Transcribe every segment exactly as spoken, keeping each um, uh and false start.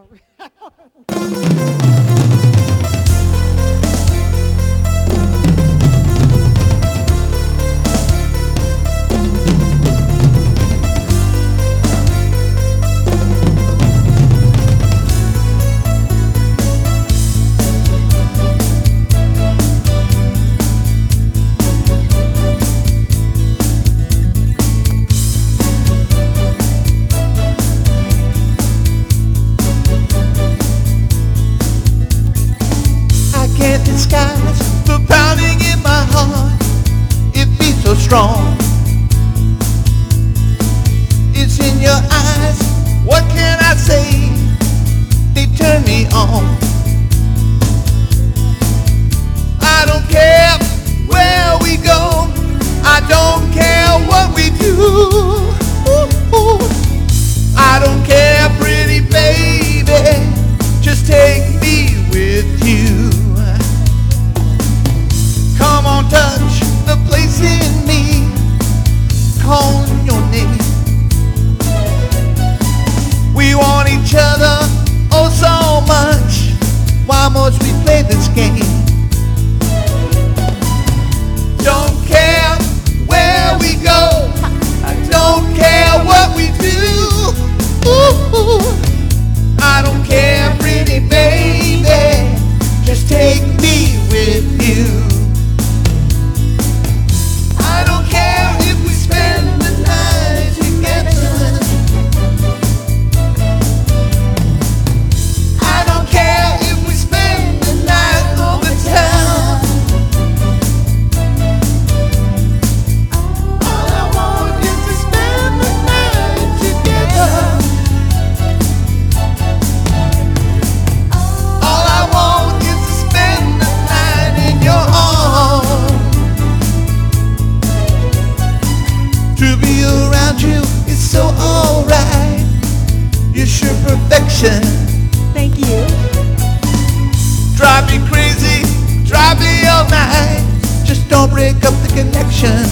Disguise the pounding in my heart. It beats so strong. It's in your eyes. What can I say? They turn me on. I don't care where we go. I don't care what we do. Ooh, ooh. I don't care, pretty baby. Just take me with you. Come on, touch the place in me, call your name. We want each other oh so much. Why must we play this game? Don't care where we go. I don't care what we do. Ooh, I don't care, pretty baby. Just take me with you. To be around you is so alright. You're sure perfection. Thank you. Drive me crazy, drive me all night. Just don't break up the connection.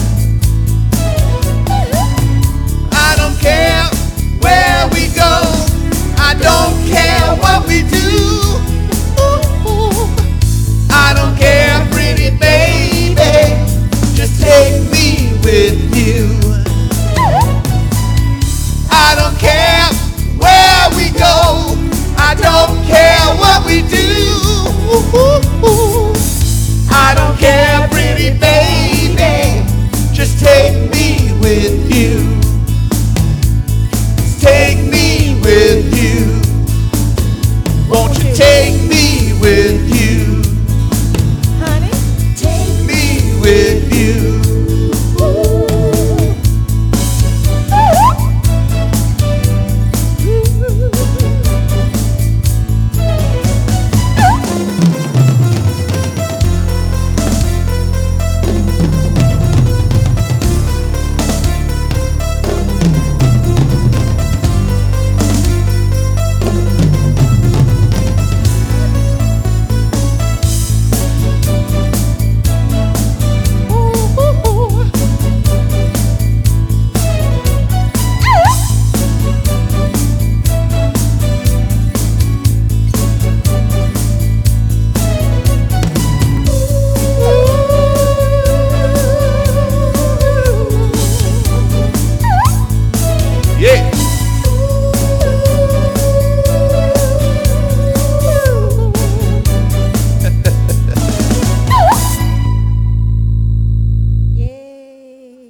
I don't care where we go. I don't care what we do. Ooh, I don't care, pretty baby. Just take me with you. I don't care where we go. I don't care what we do. I don't care, pretty baby. Just take me with you.